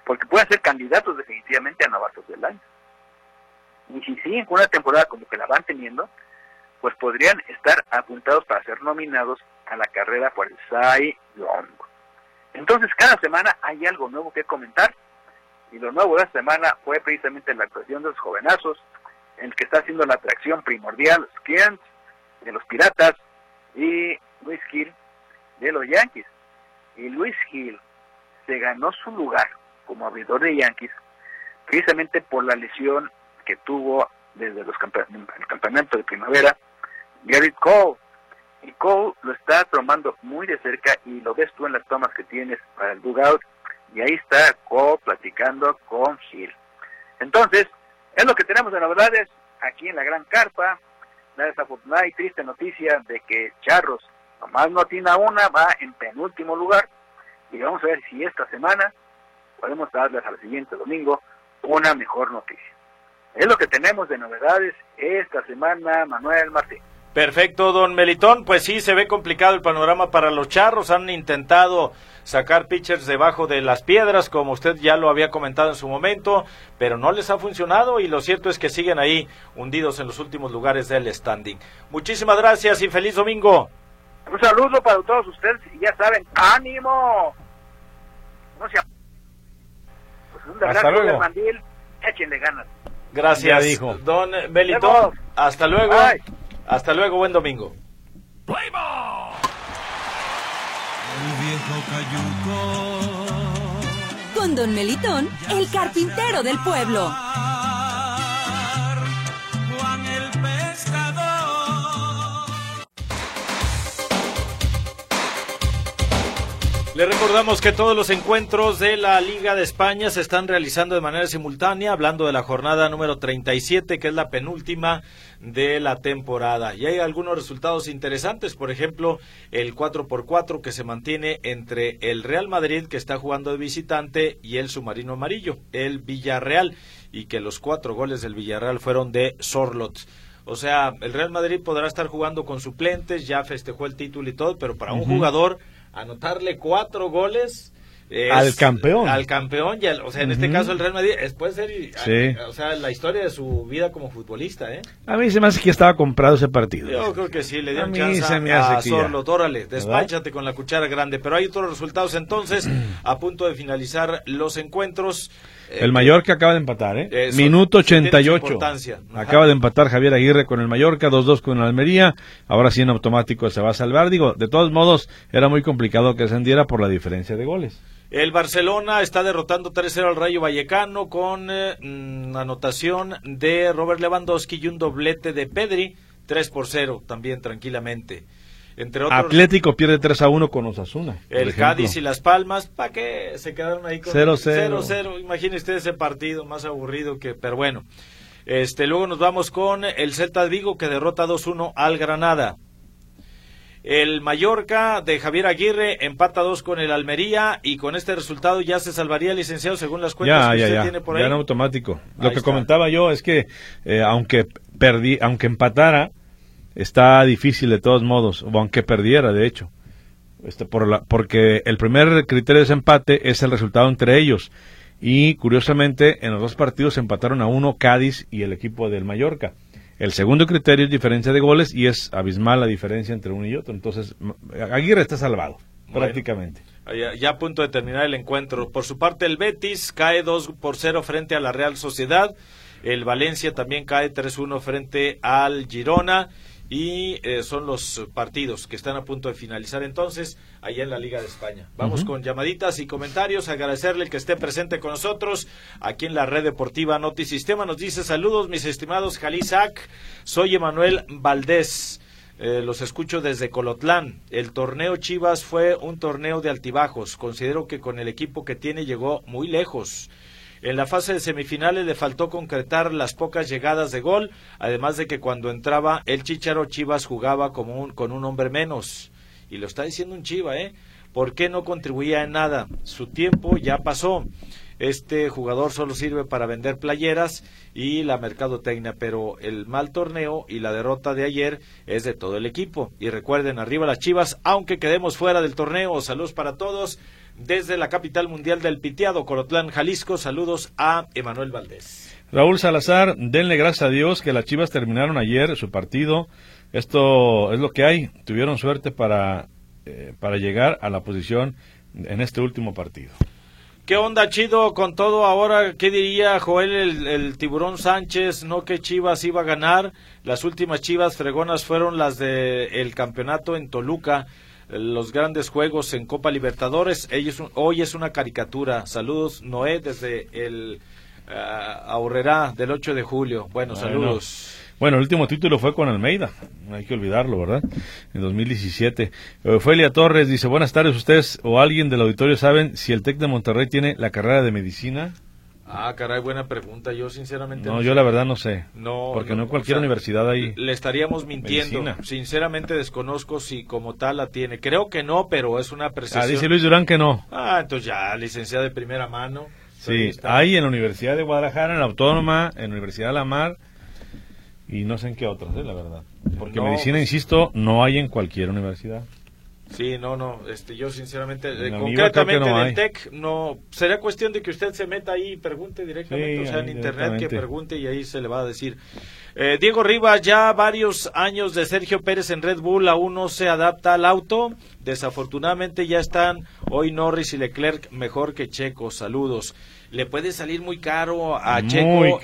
porque pueden ser candidatos definitivamente a novatos del año. Y si siguen con una temporada como que la van teniendo, pues podrían estar apuntados para ser nominados a la carrera por el Cy Young. Entonces, cada semana hay algo nuevo que comentar, y lo nuevo de esta semana fue precisamente la actuación de los jovenazos, en el que está haciendo la atracción primordial Skians de los Piratas y Luis Gil de los Yankees. Y Luis Gil se ganó su lugar como abridor de Yankees precisamente por la lesión que tuvo desde el campamento de primavera Garrett Cole. Y Cole lo está tomando muy de cerca, y lo ves tú en las tomas que tienes para el dugout, y ahí está Cole platicando con Gil. Entonces, es lo que tenemos de novedades aquí en la Gran Carpa. La desafortunada y triste noticia de que Charros nomás no tiene una, va en penúltimo lugar, y vamos a ver si esta semana podemos darles al siguiente domingo una mejor noticia. Es lo que tenemos de novedades esta semana, Manuel Martín. Perfecto, don Melitón. Pues sí, se ve complicado el panorama para los Charros. Han intentado sacar pitchers debajo de las piedras, como usted ya lo había comentado en su momento, pero no les ha funcionado, y lo cierto es que siguen ahí hundidos en los últimos lugares del standing. Muchísimas gracias y feliz domingo. Un saludo para todos ustedes, y ya saben, ¡ánimo! No se... Pues un abrazo del mandil, échenle ganas. Gracias, dijo don Melitón. Hasta luego. Bye. Hasta luego, buen domingo. El viejo cayuco. Con don Melitón, el carpintero del pueblo. Juan el pescador. Le recordamos que todos los encuentros de la Liga de España se están realizando de manera simultánea, hablando de la jornada número 37, que es la penúltima de la temporada. Y hay algunos resultados interesantes, por ejemplo, el 4x4 que se mantiene entre el Real Madrid, que está jugando de visitante, y el submarino amarillo, el Villarreal, y que los 4 goles del Villarreal fueron de Sorlot. O sea, el Real Madrid podrá estar jugando con suplentes, ya festejó el título y todo, pero para un jugador anotarle 4 goles al campeón, y o sea, en este caso el Real Madrid puede ser, o sea, la historia de su vida como futbolista, A mí se me hace que estaba comprado ese partido. Yo creo que sí, le dieron chance a Sorlot. Órale, despáchate con la cuchara grande. Pero hay otros resultados entonces, a punto de finalizar los encuentros. El Mallorca acaba de empatar, minuto 88. Acaba de empatar Javier Aguirre con el Mallorca, 2-2 con el Almería. Ahora sí en automático se va a salvar. Digo, de todos modos, era muy complicado que ascendiera por la diferencia de goles. El Barcelona está derrotando 3-0 al Rayo Vallecano con anotación de Robert Lewandowski y un doblete de Pedri, 3-0 también tranquilamente. Entre otros, Atlético pierde 3-1 con Osasuna. El Cádiz y Las Palmas, ¿para qué se quedaron ahí con 0-0? Imagine usted ese partido más aburrido que, pero bueno. Luego nos vamos con el Celta de Vigo, que derrota 2-1 al Granada. El Mallorca de Javier Aguirre empata 2 con el Almería, y con este resultado ya se salvaría el licenciado según las cuentas que usted tiene por ahí. Ya en automático. Lo que comentaba yo es que aunque empatara, está difícil de todos modos, o aunque perdiera, de hecho, porque el primer criterio de ese empate es el resultado entre ellos, y curiosamente en los 2 partidos empataron a 1 Cádiz y el equipo del Mallorca. El segundo criterio es diferencia de goles, y es abismal la diferencia entre uno y otro. Entonces Aguirre está salvado, prácticamente. Ya a punto de terminar el encuentro. Por su parte, el Betis cae 2-0 frente a la Real Sociedad. El Valencia también cae 3-1 frente al Girona. Y son los partidos que están a punto de finalizar entonces allá en la Liga de España. Vamos con llamaditas y comentarios. Agradecerle el que esté presente con nosotros aquí en la Red Deportiva Notisistema. Nos dice: saludos mis estimados Jalisac, soy Emanuel Valdés, los escucho desde Colotlán. El torneo Chivas fue un torneo de altibajos. Considero que con el equipo que tiene llegó muy lejos. En la fase de semifinales le faltó concretar las pocas llegadas de gol, además de que cuando entraba el Chícharo, Chivas jugaba con un hombre menos. Y lo está diciendo un Chiva, ¿Por qué no contribuía en nada? Su tiempo ya pasó. este jugador solo sirve para vender playeras y la mercadotecnia, pero el mal torneo y la derrota de ayer es de todo el equipo. Y recuerden, arriba las Chivas, aunque quedemos fuera del torneo. Saludos para todos desde la capital mundial del piteado, Colotlán, Jalisco. Saludos a Emanuel Valdés. Raúl Salazar, denle gracias a Dios que las Chivas terminaron ayer su partido. Esto es lo que hay. Tuvieron suerte para llegar a la posición en este último partido. ¿Qué onda, Chido, con todo ahora? ¿Qué diría Joel el Tiburón Sánchez? No que Chivas iba a ganar. Las últimas Chivas fregonas fueron las del campeonato en Toluca, los grandes juegos en Copa Libertadores. Hoy es una caricatura. Saludos, Noé, desde el Aurrerá del 8 de julio. Bueno, saludos. Bueno, el último título fue con Almeida, no hay que olvidarlo, ¿verdad? En 2017. Ofelia Torres dice, buenas tardes, ¿ustedes o alguien del auditorio saben si el TEC de Monterrey tiene la carrera de medicina? Ah, caray, buena pregunta. Yo sinceramente no yo la verdad no sé. No, porque no cualquier universidad ahí. Le estaríamos mintiendo. Medicina. Sinceramente desconozco si como tal la tiene. Creo que no, pero es una apreciación. Dice Luis Durán que no. Entonces ya, licenciada de primera mano. Sí, hay en la Universidad de Guadalajara, en la Autónoma, en la Universidad de la Mar, y no sé en qué otras, la verdad. Porque medicina, insisto, no hay en cualquier universidad. Sí, no, yo sinceramente, concretamente en el TEC, no, sería cuestión de que usted se meta ahí y pregunte directamente, sí, en internet que pregunte y ahí se le va a decir. Diego Rivas, ya varios años de Sergio Pérez en Red Bull, aún no se adapta al auto, desafortunadamente ya están hoy Norris y Leclerc mejor que Checo, saludos. Le puede salir muy caro a Checo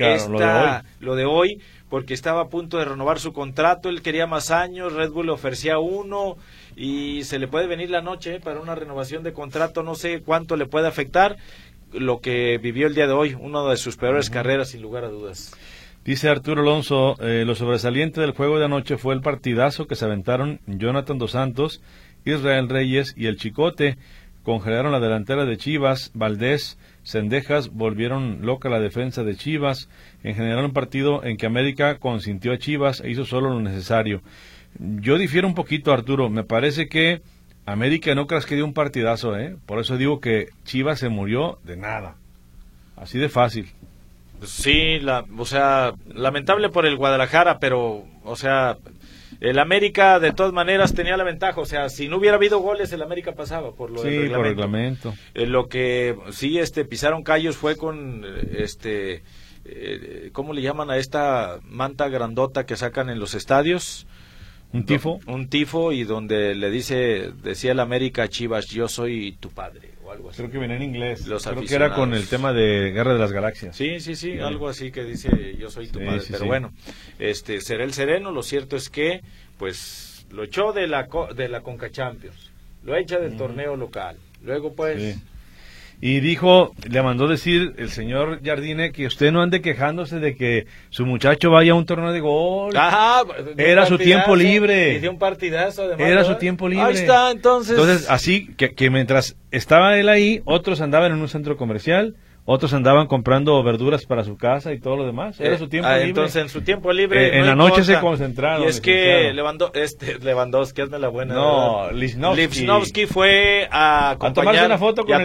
lo de hoy, porque estaba a punto de renovar su contrato, él quería más años, Red Bull le ofrecía 1 y se le puede venir la noche para una renovación de contrato, no sé cuánto le puede afectar lo que vivió el día de hoy, una de sus peores carreras sin lugar a dudas. Dice Arturo Alonso, lo sobresaliente del juego de anoche fue el partidazo que se aventaron Jonathan Dos Santos, Israel Reyes y el Chicote, congelaron la delantera de Chivas, Valdés, Cendejas, volvieron loca la defensa de Chivas, en general un partido en que América consintió a Chivas e hizo solo lo necesario. Yo difiero un poquito, Arturo, me parece que América no creas que dio un partidazo, por eso digo que Chivas se murió de nada, así de fácil. Sí, lamentable por el Guadalajara, pero, el América de todas maneras tenía la ventaja, si no hubiera habido goles el América pasaba por lo del reglamento. Por reglamento. Lo que sí pisaron callos fue con ¿cómo le llaman a esta manta grandota que sacan en los estadios? ¿Un tifo? Un tifo, y donde decía el América a Chivas, yo soy tu padre, o algo así. Creo que viene en inglés. Creo que era con el tema de Guerra de las Galaxias. Sí, algo así que dice, yo soy tu padre. Pero bueno, será el sereno, lo cierto es que, pues, lo echó de la Conca Champions, lo echa del torneo local, luego pues... Sí. Y le mandó decir el señor Jardine que usted no ande quejándose de que su muchacho vaya a un torneo de golf. Era su tiempo libre. Y dio un partidazo además. Era su tiempo libre. Ahí está, entonces. Entonces, así que mientras estaba él ahí, otros andaban en un centro comercial, otros andaban comprando verduras para su casa y todo lo demás. Era su tiempo libre. Entonces, en su tiempo libre. En la noche se concentraron. Y es que Lewandowski, hazme la buena. No, Lichnowsky fue a acompañar, tomarse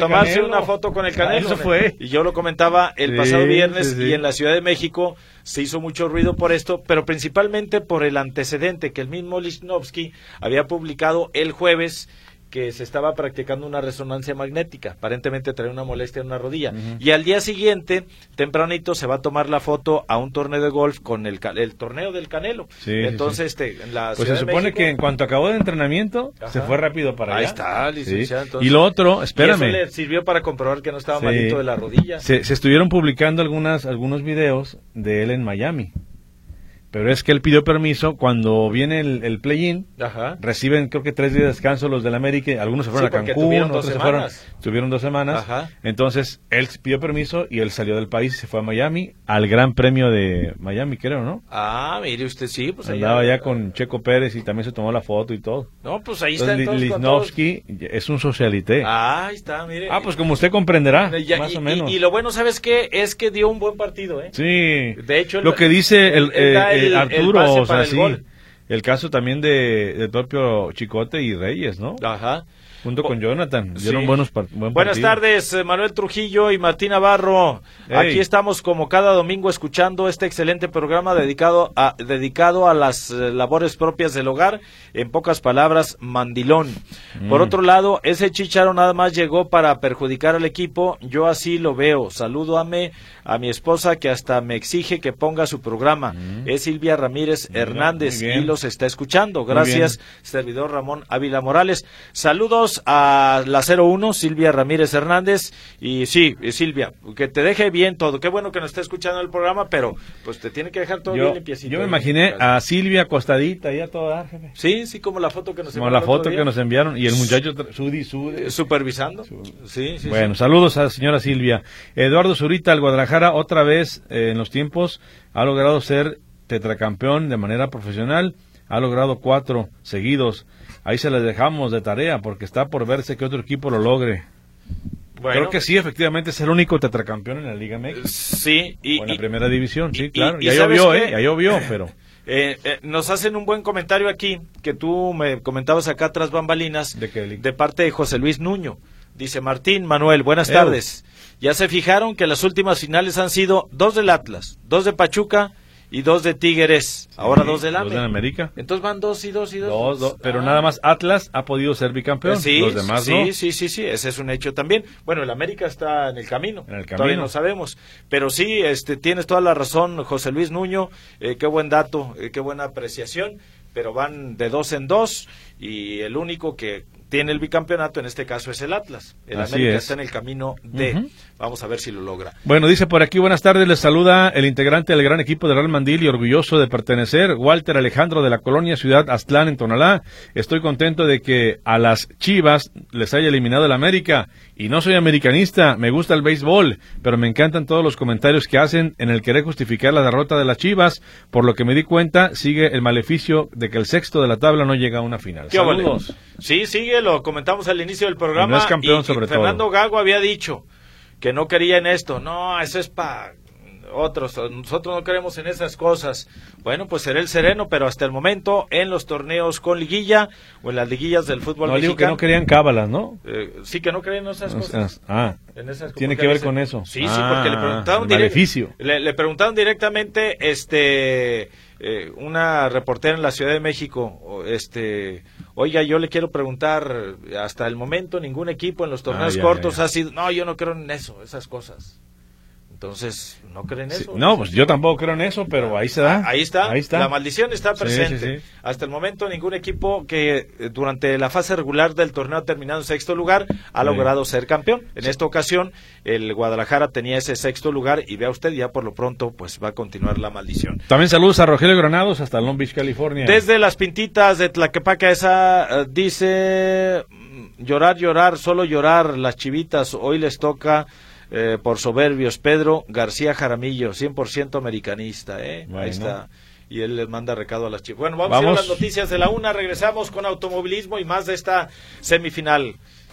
una foto con el Canelo. Eso fue. Y yo lo comentaba el pasado viernes, y en la Ciudad de México se hizo mucho ruido por esto, pero principalmente por el antecedente que el mismo Lichnowsky había publicado el jueves, que se estaba practicando una resonancia magnética, aparentemente traía una molestia en una rodilla, y al día siguiente, tempranito, se va a tomar la foto a un torneo de golf con el torneo del Canelo. Entonces, en la pues Ciudad se supone de México, que en cuanto acabó de entrenamiento, se fue rápido para allá. Ahí está, licenciado. Entonces, y lo otro, espérame. Y eso le sirvió para comprobar que no estaba malito de la rodilla. Se estuvieron publicando algunos videos de él en Miami. Pero es que él pidió permiso cuando viene el play-in. Reciben creo que 3 días de descanso los del América, algunos se fueron a Cancún, otros tuvieron 2 semanas. Entonces él pidió permiso y él salió del país y se fue a Miami, al Gran Premio de Miami, creo, ¿no? Mire usted, sí, pues andaba allá con Checo Pérez y también se tomó la foto y todo. No, pues ahí está. Lichnowsky es un socialité. Ahí está, mire. Pues como usted comprenderá, más o menos. Y lo bueno, ¿sabes qué? Es que dio un buen partido, Sí. De hecho, lo que dice Arturo, el el caso también del propio Chicote y Reyes, ¿no? Junto con Jonathan, dieron Sí. buen Buenas partido. tardes, Manuel Trujillo y Martín Navarro. Hey. Aquí estamos como cada domingo escuchando este excelente programa dedicado a las labores propias del hogar. En pocas palabras, mandilón. Por otro lado, ese Chicharo nada más llegó para perjudicar al equipo. Yo así lo veo. Salúdame a mi esposa que hasta me exige que ponga su programa. Es Silvia Ramírez Hernández muy bien. y los está escuchando. Muy Gracias, servidor Ramón Ávila Morales. Saludos a la 01, Silvia Ramírez Hernández. Y sí, Silvia, que te deje bien todo. Qué bueno que nos esté escuchando el programa, pero pues te tiene que dejar todo bien limpiecito. Yo me imaginé a Silvia acostadita ahí a todo dar, jefe. Sí, como la foto que nos Como enviaron la el otro foto día. que nos enviaron y el muchacho Sudi. Supervisando. Sí. Bueno, saludos a la señora Silvia. Eduardo Zurita, el Guadalajara, otra vez en los tiempos, ha logrado ser tetracampeón de manera profesional. Ha logrado 4 seguidos. Ahí se les dejamos de tarea porque está por verse que otro equipo lo logre. Bueno, Creo que sí, efectivamente es el único tetracampeón en la Liga MX. sí. O en la primera división, sí, y- claro. y Ya ¿sabes llovió, qué? ya llovió, pero... Nos hacen un buen comentario aquí, que tú me comentabas acá tras bambalinas, ¿De qué? de parte de José Luis Nuño. Dice Martín, Manuel, buenas Ew. tardes. Ya se fijaron que las últimas finales han sido 2 del Atlas, 2 de Pachuca y 2 de Tigres. Ahora 2 del Dos de AME. América. Entonces van 2 y 2 y 2. Dos, pero nada más Atlas ha podido ser bicampeón. Sí, Los demás sí, no. sí, ese es un hecho también. Bueno, el América está en el camino. En el camino. Todavía no sabemos. Pero sí, tienes toda la razón, José Luis Nuño. Qué buen dato, qué buena apreciación. Pero van de 2 en 2 y el único que tiene el bicampeonato en este caso es el Atlas. El Así América es. está en el camino de. Ujú. Vamos a ver si lo logra. Bueno, dice por aquí, buenas tardes, les saluda el integrante del gran equipo de Real Mandil y orgulloso de pertenecer, Walter Alejandro de la colonia Ciudad Aztlán en Tonalá. Estoy contento de que a las Chivas les haya eliminado el América y no soy americanista, me gusta el béisbol, pero me encantan todos los comentarios que hacen en el querer justificar la derrota de las Chivas, por lo que me di cuenta, sigue el maleficio de que el sexto de la tabla no llega a una final. ¿Qué óvole? Saludos. Sí, sigue, lo comentamos al inicio del programa. Y no es campeón, y sobre Fernando todo. Gago había dicho que no quería en esto. No, eso es para otros. Nosotros no queremos en esas cosas. Bueno, pues será el sereno, pero hasta el momento en los torneos con liguilla o en las liguillas del fútbol No, digo que mexicano. no querían cábalas, ¿no? Sí, que no creen en esas cosas. En esas, tiene porque que ver dicen- con eso. Sí, porque le preguntaron el maleficio. le preguntaron directamente una reportera en la Ciudad de México, oiga, yo le quiero preguntar, hasta el momento ningún equipo en los torneos Ya, cortos ya. ha sido, no, yo no creo en eso, esas cosas. Entonces, ¿no creen Sí, eso? no, pues yo tampoco creo en eso, pero ahí se da. Ahí está, Ahí está. la maldición está Sí, presente. sí, sí. Hasta el momento ningún equipo que durante la fase regular del torneo ha terminado en sexto lugar ha Sí. logrado ser campeón. En esta ocasión el Guadalajara tenía ese sexto lugar y vea usted, ya por lo pronto pues va a continuar la maldición. También saludos a Rogelio Granados hasta Long Beach, California. Desde las Pintitas de Tlaquepaque, esa dice, llorar, solo llorar, las Chivitas, hoy les toca por soberbios. Pedro García Jaramillo, 100% americanista, Bueno. Ahí está. Y él les manda recado a las Chivas. Bueno, vamos a ir a las noticias de la una, regresamos con automovilismo y más de esta semifinal.